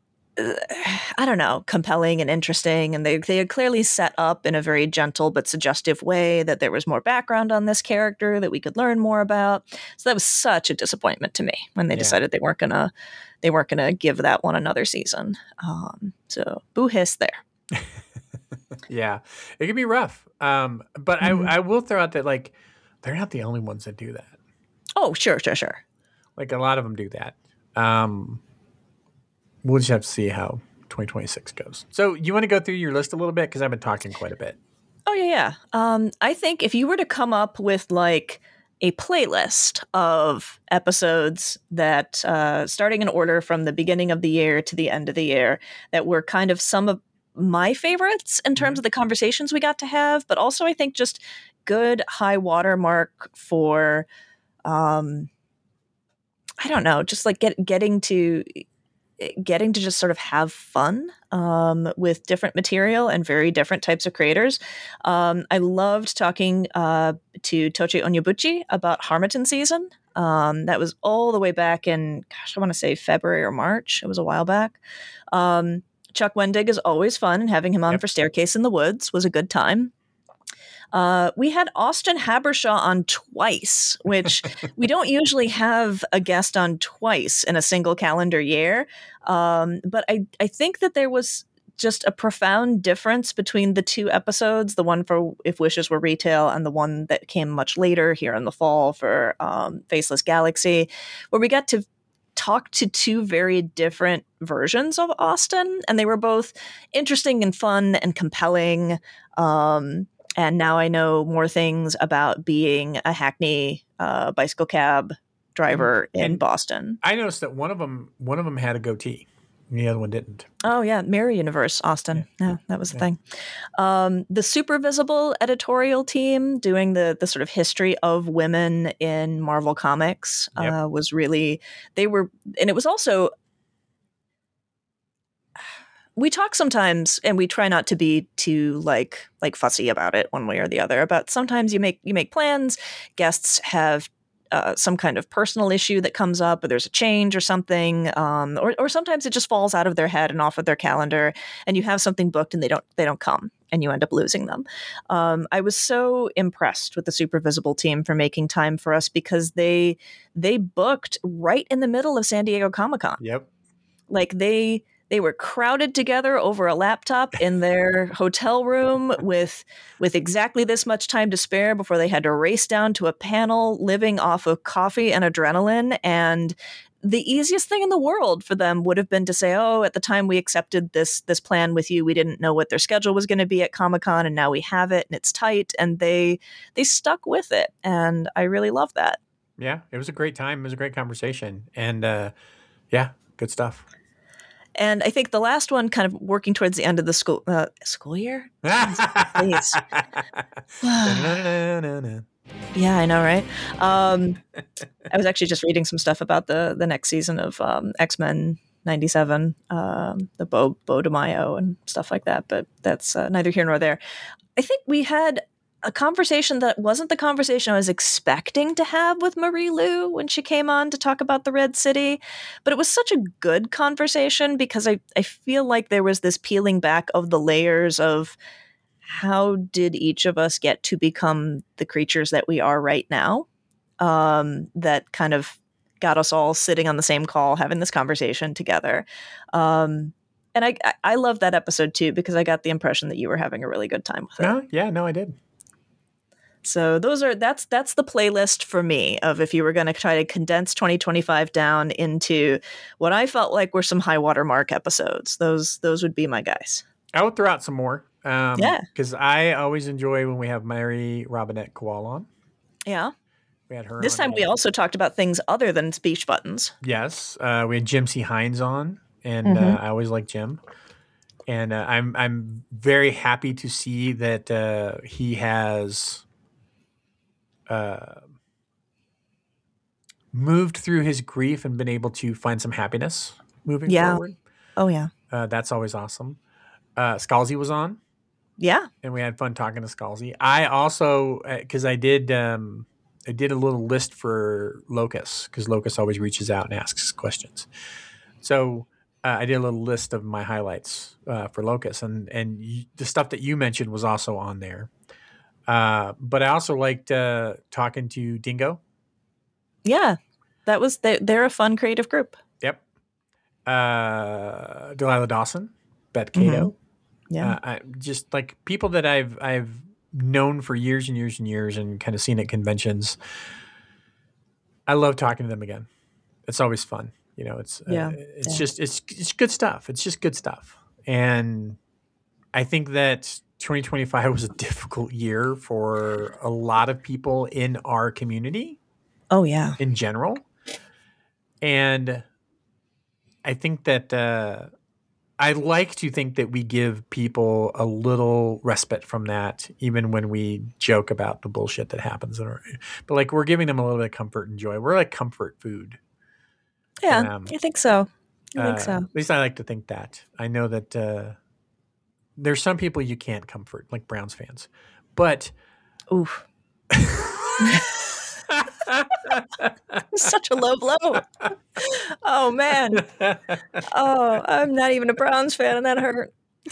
I don't know, compelling and interesting. And they, they had clearly set up in a very gentle but suggestive way that there was more background on this character that we could learn more about. So that was such a disappointment to me when they Yeah. decided they weren't gonna they weren't gonna give that one another season. Um, so boo hiss there. Yeah. It can be rough. Um, but Mhm. I, I will throw out that like they're not the only ones that do that. Oh, sure, sure, sure. Like a lot of them do that. Um, we'll just have to see how twenty twenty-six goes. So you want to go through your list a little bit? Because I've been talking quite a bit. Oh yeah, yeah. Um, I think if you were to come up with like a playlist of episodes that, uh, starting in order from the beginning of the year to the end of the year, that were kind of some of my favorites in terms Mhm. of the conversations we got to have, but also I think just good high watermark for, um, I don't know, just like get, getting to getting to just sort of have fun um, with different material and very different types of creators. Um, I loved talking uh, to Tochi Onyebuchi about Harmattan season. Um, that was all the way back in, gosh, I want to say February or March. It was a while back. Um, Chuck Wendig is always fun, and having him on Yep. for Staircase in the Woods was a good time. Uh, we had Austin Habershaw on twice, which we don't usually have a guest on twice in a single calendar year. Um, but I, I think that there was just a profound difference between the two episodes, the one for If Wishes Were Retail and the one that came much later here in the fall for um, Faceless Galaxy, where we got to talk to two very different versions of Austin, and they were both interesting and fun and compelling. Um, And now I know more things about being a Hackney uh, bicycle cab driver And- in and- Boston. I noticed that one of them one of them had a goatee, and the other one didn't. Oh, yeah. Mirror Universe, Austin. Yeah, yeah that was the Yeah. thing. Um, the Super Visible editorial team doing the, the sort of history of women in Marvel Comics uh, Yep. was really, they were, and it was also, we talk sometimes, and we try not to be too like like fussy about it one way or the other. But sometimes you make you make plans. Guests have uh, some kind of personal issue that comes up, or there's a change or something, um, or or sometimes it just falls out of their head and off of their calendar, and you have something booked and they don't they don't come, and you end up losing them. Um, I was so impressed with the Super Visible team for making time for us, because they they booked right in the middle of San Diego Comic-Con. Yep. Like they they were crowded together over a laptop in their hotel room with with exactly this much time to spare before they had to race down to a panel, living off of coffee and adrenaline. And the easiest thing in the world for them would have been to say, oh, at the time we accepted this this plan with you, we didn't know what their schedule was going to be at Comic-Con, and now we have it and it's tight. And they they stuck with it. And I really love that. Yeah, it was a great time. It was a great conversation, and uh, yeah, good stuff. And I think the last one, kind of working towards the end of the school uh, school year. Please. Yeah, I know, right? Um, I was actually just reading some stuff about the the next season of um, X-Men ninety-seven, um, the Bo Bo DeMaio and stuff like that. But that's uh, neither here nor there. I think we had a conversation that wasn't the conversation I was expecting to have with Marie Lu when she came on to talk about the Red City. But it was such a good conversation, because I, I feel like there was this peeling back of the layers of how did each of us get to become the creatures that we are right now, um, that kind of got us all sitting on the same call, having this conversation together. Um, and I, I, I love that episode too, because I got the impression that you were having a really good time with it. No, yeah, no, I did. So those are that's that's the playlist for me of if you were going to try to condense twenty twenty-five down into what I felt like were some high watermark episodes. Those those would be my guys. I would throw out some more. Um, Yeah. Because I always enjoy when we have Mary Robinette Kowal on. Yeah. We had her This on time we all- also talked about things other than speech buttons. Yes. Uh, we had Jim C. Hines on, and Mhm. uh, I always like Jim. And uh, I'm I'm very happy to see that uh, he has uh, moved through his grief and been able to find some happiness moving Yeah. forward. Oh yeah. Uh, that's always awesome. Uh, Scalzi was on, Yeah. and we had fun talking to Scalzi. I also, because I did, um, I did a little list for Locus, because Locus always reaches out and asks questions. So uh, I did a little list of my highlights uh, for Locus, and and you, the stuff that you mentioned was also on there. Uh, but I also liked uh, talking to Dingo. Yeah. That was they, they're a fun creative group. Yep. Uh, Delilah Dawson, Beth Cato. Yeah. Uh, I, just like people that I've I've known for years and years and years, and kind of seen at conventions. I love talking to them again. It's always fun. You know, it's Yeah. uh, it's Yeah. just it's it's good stuff. It's just good stuff. And I think that twenty twenty-five was a difficult year for a lot of people in our community Oh yeah. in general. And I think that uh, I like to think that we give people a little respite from that, even when we joke about the bullshit that happens. In our, but like we're giving them a little bit of comfort and joy. We're like comfort food. Yeah. Um, I think so. I think Uh, so. at least I like to think that. I know that uh, there's some people you can't comfort, like Browns fans, but Oof. Such a low blow. Oh man. Oh, I'm not even a Browns fan, and that hurt.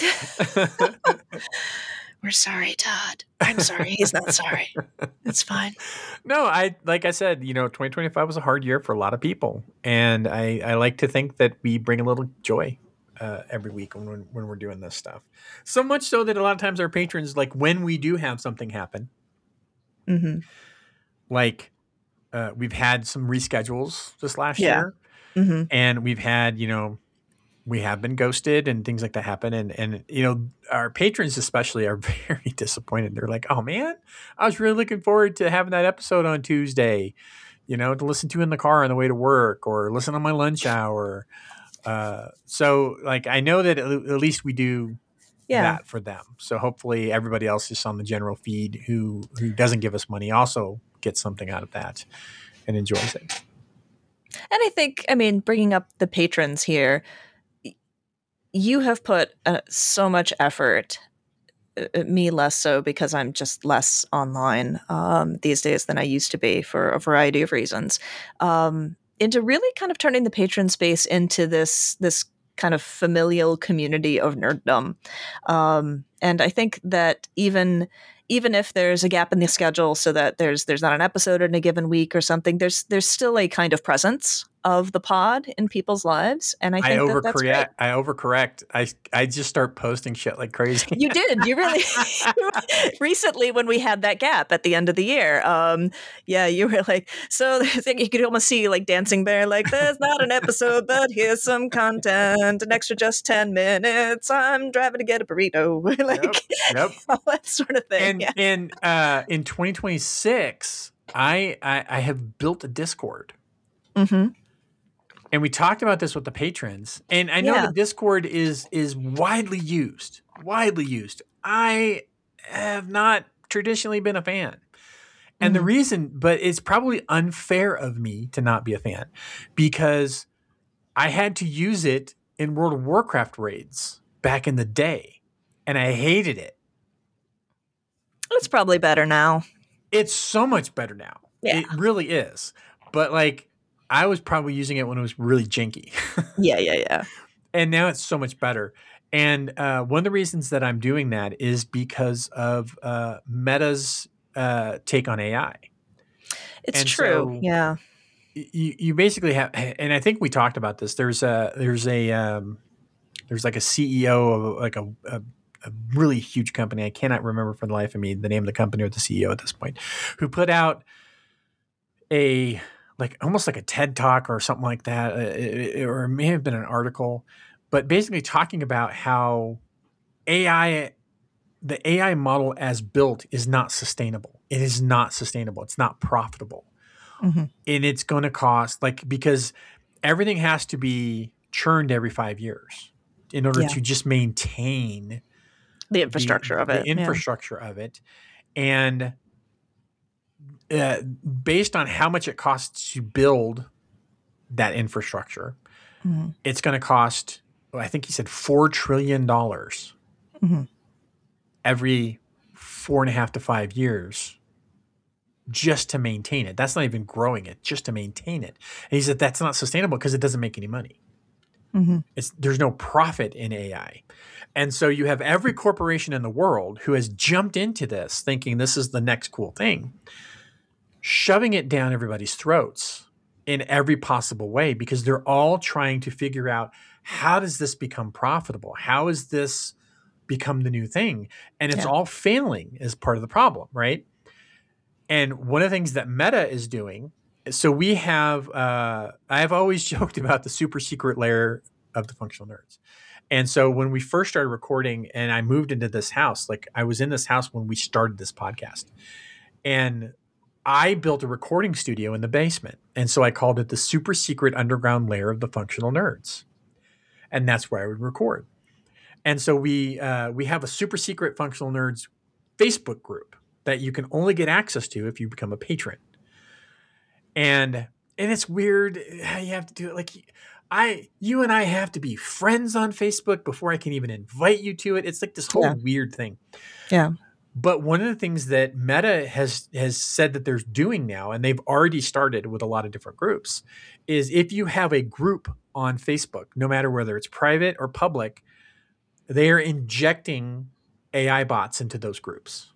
We're sorry, Todd. I'm sorry. He's not sorry. It's fine. No, I like I said, you know, twenty twenty-five was a hard year for a lot of people, and I, I like to think that we bring a little joy uh, every week when we're, when we're doing this stuff. So much so that a lot of times our patrons, like when we do have something happen, Mm-hmm. like uh, we've had some reschedules this last Yeah. year, Mm-hmm. and we've had, you know, we have been ghosted and things like that happen. And, and, you know, our patrons especially are very disappointed. They're like, oh man, I was really looking forward to having that episode on Tuesday, you know, to listen to in the car on the way to work or listen on my lunch hour. Uh, so like, I know that at at least we do Yeah. that for them. So hopefully everybody else just on the general feed who, who doesn't give us money also gets something out of that and enjoys it. And I think, I mean, bringing up the patrons here, you have put uh, so much effort, uh, me less so because I'm just less online um, these days than I used to be for a variety of reasons, um, into really kind of turning the patron space into this this kind of familial community of nerddom. Um, and I think that even even if there's a gap in the schedule so that there's there's not an episode in a given week or something, there's there's still a kind of presence of the pod in people's lives, and I I think that that's great. overcorrect. I overcorrect. I I just start posting shit like crazy. You did. You really recently when we had that gap at the end of the year. Um, yeah, you were like, so you could almost see like Dancing Bear, like, there's not an episode, but here's some content, an extra just ten minutes. I'm driving to get a burrito, like Yep. Yep. all that sort of thing. And yeah. and uh, in twenty twenty-six, I, I I have built a Discord. Mm-hmm. And we talked about this with the patrons, and I know Yeah. the Discord is is widely used, widely used. I have not traditionally been a fan. And Mhm. the reason, but it's probably unfair of me to not be a fan because I had to use it in World of Warcraft raids back in the day, and I hated it. It's probably better now. It's so much better now. Yeah. It really is. But like, I was probably using it when it was really janky. Yeah, yeah, yeah. And now it's so much better. And uh, one of the reasons that I'm doing that is because of uh, Meta's uh, take on A I. It's And true. so yeah. You, you basically have, and I think we talked about this. There's a there's a um, there's like a C E O of like a, a a really huge company. I cannot remember for the life of me the name of the company or the C E O at this point, who put out a like almost like a TED Talk or something like that, uh, it, it, or it may have been an article, but basically talking about how A I, the A I model as built is not sustainable. It is not sustainable. It's not profitable. Mm-hmm. And it's going to cost like, because everything has to be churned every five years in order Yeah. to just maintain The infrastructure the, of it. the infrastructure yeah. of it. And uh, based on how much it costs to build that infrastructure, mm-hmm. it's going to cost, well, I think he said four trillion dollars mm-hmm. every four and a half to five years just to maintain it. That's not even growing it, just to maintain it. And he said that's not sustainable because it doesn't make any money. Mm-hmm. It's, there's no profit in A I. And so you have every corporation in the world who has jumped into this thinking this is the next cool thing, shoving it down everybody's throats in every possible way because they're all trying to figure out how does this become profitable? How is this become the new thing? And it's Yeah. all failing as part of the problem, right? And one of the things that Meta is doing, so we have, uh, I've always joked about the super secret layer of the Functional Nerds. And so when we first started recording and I moved into this house, like I was in this house when we started this podcast, and I built a recording studio in the basement. And so I called it the super secret underground layer of the Functional Nerds. And that's where I would record. And so we, uh, we have a super secret Functional Nerds Facebook group that you can only get access to if you become a patron. And and it's weird how you have to do it. Like, I, you and I have to be friends on Facebook before I can even invite you to it. It's like this whole Yeah. weird thing. Yeah. But one of the things that Meta has has said that they're doing now, and they've already started with a lot of different groups, is if you have a group on Facebook, no matter whether it's private or public, they are injecting A I bots into those groups.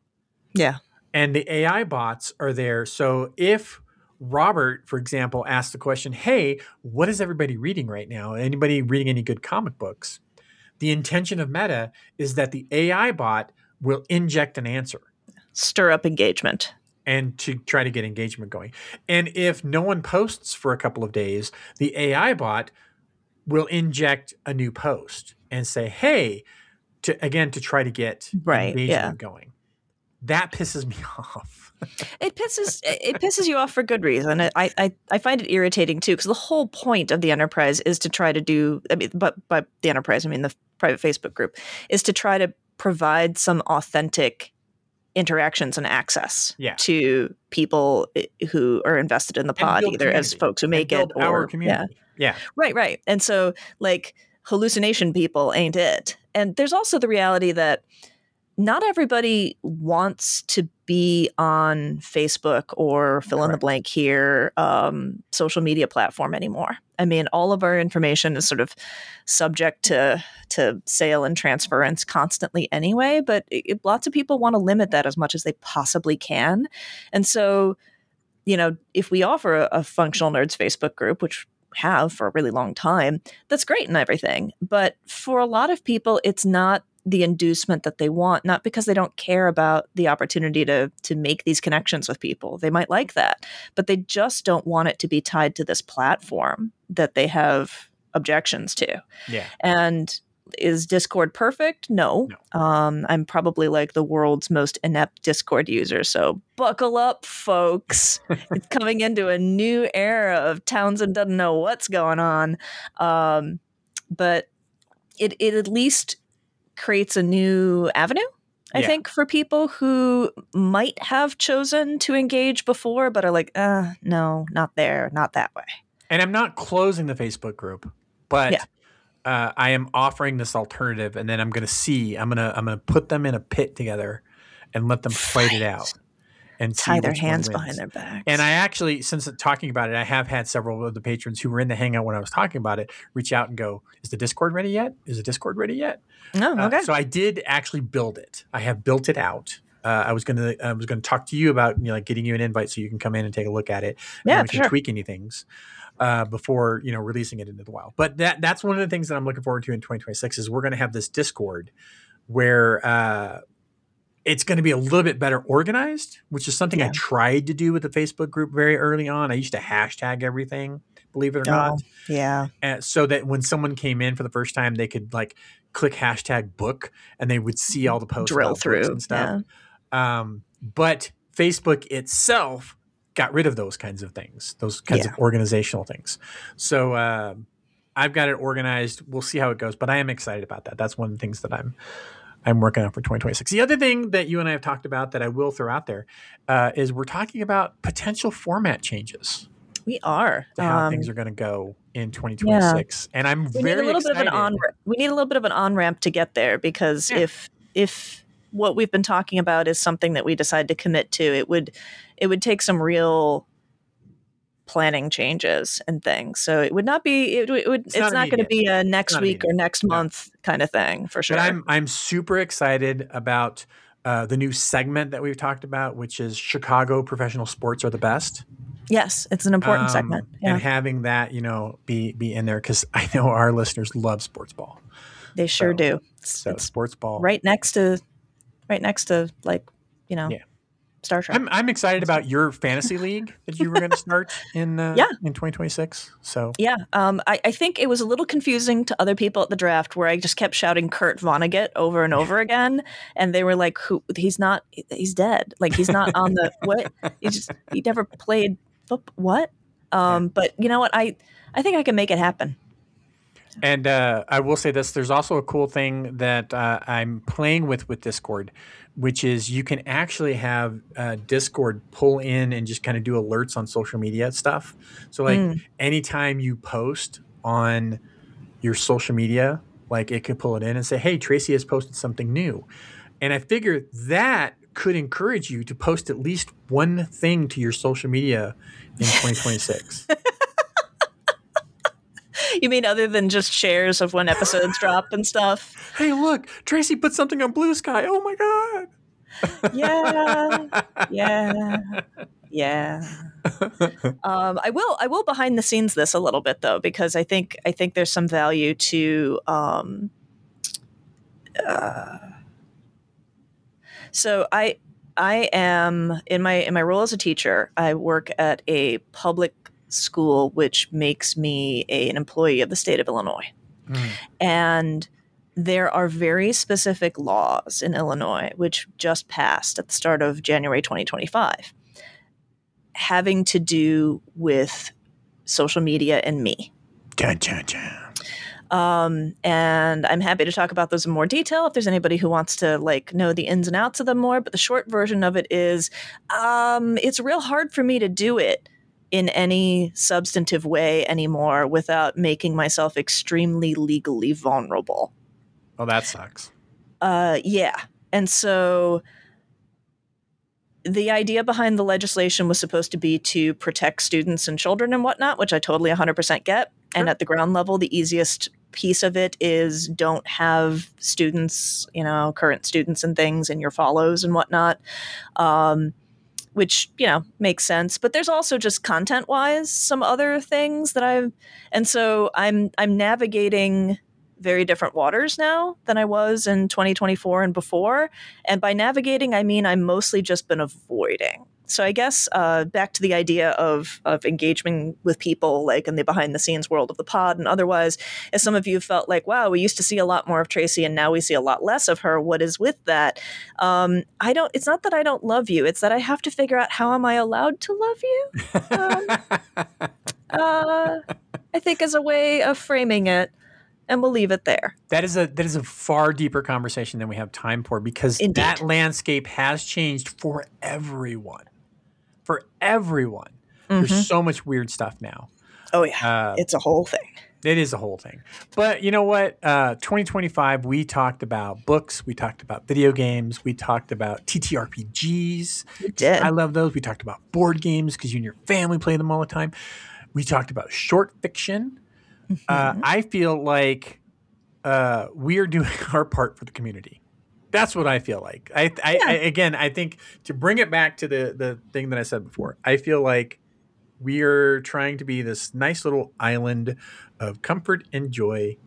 Yeah. And the A I bots are there. So if Robert, for example, asks the question, hey, what is everybody reading right now? Anybody reading any good comic books? The intention of Meta is that the A I bot will inject an answer. Stir up engagement. And to try to get engagement going. And if no one posts for a couple of days, the A I bot will inject a new post and say, hey, to again, to try to get right, engagement yeah. going. That pisses me off. It pisses it pisses you off for good reason. I I, I find it irritating too, because the whole point of the enterprise is to try to do. I mean, but by the enterprise, I mean the private Facebook group, is to try to provide some authentic interactions and access yeah. to people who are invested in the pod, either community. as folks who make and it or our community. Yeah. yeah, right, right. And so, like, hallucination people ain't it. And there's also the reality that not everybody wants to be on Facebook or fill Correct. in the blank here um, social media platform anymore. I mean, all of our information is sort of subject to to sale and transference constantly anyway, but it, lots of people want to limit that as much as they possibly can. And so, you know, if we offer a, a Functional Nerds Facebook group, which have for a really long time, that's great and everything. But for a lot of people, it's not the inducement that they want, not because they don't care about the opportunity to to make these connections with people. They might like that, but they just don't want it to be tied to this platform that they have objections to. Yeah. And is Discord perfect? No. no. Um, I'm probably like the world's most inept Discord user. So buckle up, folks. It's coming into a new era of Townsend doesn't know what's going on. Um, but it it at least creates a new avenue, I yeah. think, for people who might have chosen to engage before, but are like, uh, no, not there, not that way. And I'm not closing the Facebook group, but yeah. uh, I am offering this alternative, and then I'm going to see, I'm going to, I'm going to put them in a pit together and let them fight it out. And tie their hands behind their backs. And I actually, since talking about it, I have had several of the patrons who were in the hangout when I was talking about it reach out and go, is the Discord ready yet? Is the Discord ready yet? Oh, okay. Uh, so I did actually build it. I have built it out. Uh, I was going to I was going to talk to you about, you know, like getting you an invite so you can come in and take a look at it. Yeah, and we for can sure. tweak any things uh, before, you know, releasing it into the wild. But that that's one of the things that I'm looking forward to in twenty twenty-six is we're going to have this Discord where uh, it's going to be a little bit better organized, which is something yeah. I tried to do with the Facebook group very early on. I used to hashtag everything, believe it or oh, not. Yeah. And so that when someone came in for the first time, they could like click hashtag book and they would see all the posts, drill through and stuff. Yeah. Um, but Facebook itself got rid of those kinds of things, those kinds yeah. of organizational things. So uh, I've got it organized. We'll see how it goes, but I am excited about that. That's one of the things that I'm I'm working on for twenty twenty-six. The other thing that you and I have talked about that I will throw out there uh, is we're talking about potential format changes. We are. To how um, things are going to go in twenty twenty-six. Yeah. And I'm we very need a little excited. Bit of an on, we need a little bit of an on-ramp to get there because yeah. if if what we've been talking about is something that we decide to commit to, it would it would take some real planning changes and things. So it would not be it, it would it's, it's not, not going to be a next week or next no. month kind of thing for sure. But I'm I'm super excited about uh, the new segment that we've talked about, which is Chicago professional sports are the best. Yes, it's an important um, segment. Yeah. And having that, you know, be be in there because I know our listeners love sports ball. They sure so, do. It's, so it's sports ball. Right next to right next to like, you know, yeah. Star Trek. I'm I'm excited about your fantasy league that you were going to start in uh, yeah. in twenty twenty-six. So yeah, um, I, I think it was a little confusing to other people at the draft where I just kept shouting Kurt Vonnegut over and over again, and they were like, "Who? He's not. He's dead. Like he's not on the what? He just he never played football. What? Um, yeah. But you know what? I I think I can make it happen." And uh, I will say this: there's also a cool thing that uh, I'm playing with with Discord, which is you can actually have uh, Discord pull in and just kind of do alerts on social media stuff. So like mm. anytime you post on your social media. Like it could pull it in and say, hey, Tracy has posted something new. And I figure that could encourage you to post at least one thing to your social media in twenty twenty-six. You mean other than just shares of when episodes drop and stuff? Hey, look, Tracy put something on Blue Sky. Oh my God. Yeah. Yeah. Yeah. um, I will I will behind the scenes this a little bit though, because I think I think there's some value to um, uh, so I I am in my in my role as a teacher, I work at a public school which makes me a, an employee of the state of Illinois. Mm. And there are very specific laws in Illinois which just passed at the start of January twenty twenty-five having to do with social media and me. Cha, cha, cha. Um, and I'm happy to talk about those in more detail if there's anybody who wants to like know the ins and outs of them more. But the short version of it is um, it's real hard for me to do it in any substantive way anymore without making myself extremely legally vulnerable. Oh, that sucks. Uh, yeah. And so the idea behind the legislation was supposed to be to protect students and children and whatnot, which I totally one hundred percent get. Sure. And at the ground level, the easiest piece of it is don't have students, you know, current students and things in your follows and whatnot, um, which, you know, makes sense. But there's also just content-wise some other things that I've, and so I'm I'm navigating very different waters now than I was in twenty twenty-four and before. And by navigating, I mean I've mostly just been avoiding. So I guess uh, back to the idea of of engagement with people, like in the behind the scenes world of the pod and otherwise, as some of you felt like, wow, we used to see a lot more of Tracy and now we see a lot less of her. What is with that? Um, I don't, it's not that I don't love you. It's that I have to figure out how am I allowed to love you? Um, uh, I think as a way of framing it. And we'll leave it there. That is a that is a far deeper conversation than we have time for because Indeed. That landscape has changed for everyone. For everyone. Mm-hmm. There's so much weird stuff now. Oh, yeah. Uh, it's a whole thing. It is a whole thing. But you know what? Uh, twenty twenty-five, we talked about books. We talked about video games. We talked about T T R P Gs. You did. I love those. We talked about board games because you and your family play them all the time. We talked about short fiction. Mm-hmm. Uh, I feel like uh, we are doing our part for the community. That's what I feel like. I, I, yeah. I again, I think to bring it back to the the thing that I said before, I feel like we are trying to be this nice little island of comfort and joy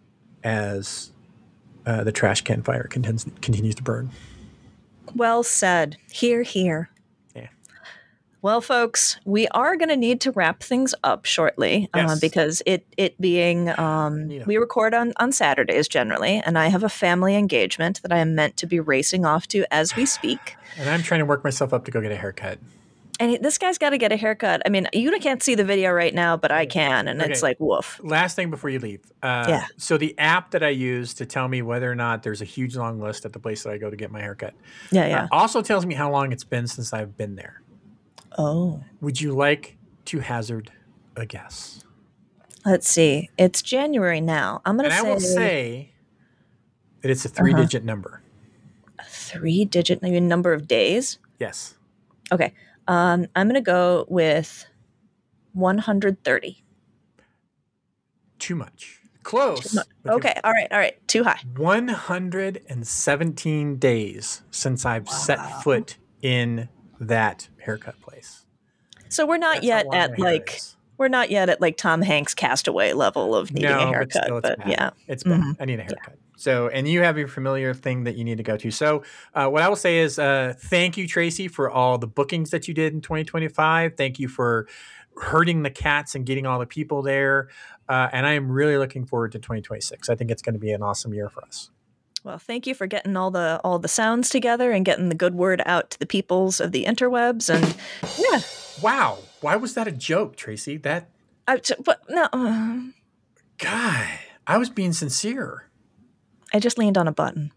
as uh, the trash can fire continues continues to burn. Well said. Hear, hear. Well, folks, we are going to need to wrap things up shortly yes. uh, because it it being um, yeah. we record on, on Saturdays generally, and I have a family engagement that I am meant to be racing off to as we speak. And I'm trying to work myself up to go get a haircut. And this guy's got to get a haircut. I mean, you can't see the video right now, but I can, and okay. it's like woof. Last thing before you leave. Uh, yeah. So the app that I use to tell me whether or not there's a huge long list at the place that I go to get my haircut. Yeah, yeah. Uh, also tells me how long it's been since I've been there. Oh. Would you like to hazard a guess? Let's see. It's January now. I'm going to say... And I will say that it's a three-digit uh-huh. number. A three-digit number of days? Yes. Okay. Um, I'm going to go with one hundred thirty. Too much. Close. Too much. Okay. All right. All right. Too high. one hundred seventeen days since I've wow. set foot in that haircut place. So we're not That's yet at like is. we're not yet at like Tom Hanks Castaway level of needing no, a haircut. But, but bad. yeah, it's bad. Mm-hmm. I need a haircut. Yeah. So, and you have your familiar thing that you need to go to. So, uh, what I will say is, uh, thank you, Tracy, for all the bookings that you did in twenty twenty-five. Thank you for herding the cats and getting all the people there. Uh, and I am really looking forward to twenty twenty-six. I think it's going to be an awesome year for us. Well, thank you for getting all the all the sounds together and getting the good word out to the peoples of the interwebs. And yeah, wow, why was that a joke, Tracy? That I, but no, uh, God, I was being sincere. I just leaned on a button.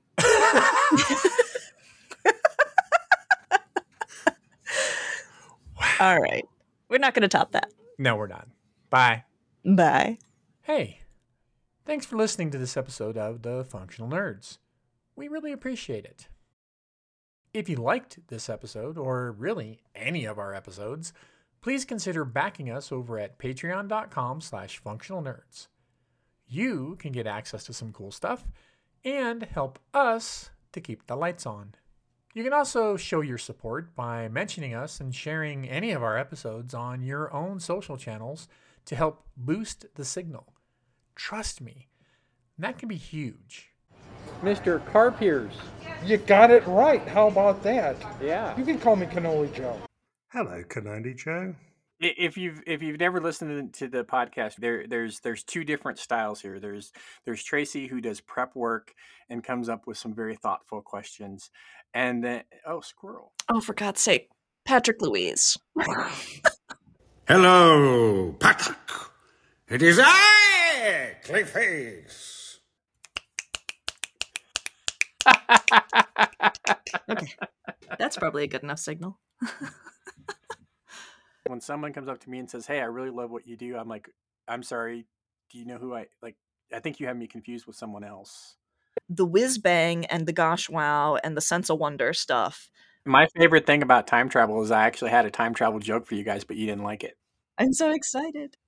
Wow. All right, we're not going to top that. No, we're not. Bye. Bye. Hey, thanks for listening to this episode of The Functional Nerds. We really appreciate it. If you liked this episode, or really any of our episodes, please consider backing us over at patreon.com slash functional nerds. You can get access to some cool stuff and help us to keep the lights on. You can also show your support by mentioning us and sharing any of our episodes on your own social channels to help boost the signal. Trust me, that can be huge. Mister Carpiers. You got it right. How about that? Yeah. You can call me Cannoli Joe. Hello, Cannoli Joe. If you've if you've never listened to the podcast, there there's there's two different styles here. There's there's Tracy, who does prep work and comes up with some very thoughtful questions, and then oh squirrel. Oh, for God's sake, Patrick Louise. Hello, Patrick. It is I, Clayface. Okay, that's probably a good enough signal. When someone comes up to me and says, "Hey, I really love what you do," I'm like, "I'm sorry. Do you know who I like? I think you have me confused with someone else." The whiz bang and the gosh wow and the sense of wonder stuff. My favorite thing about time travel is I actually had a time travel joke for you guys, but you didn't like it. I'm so excited.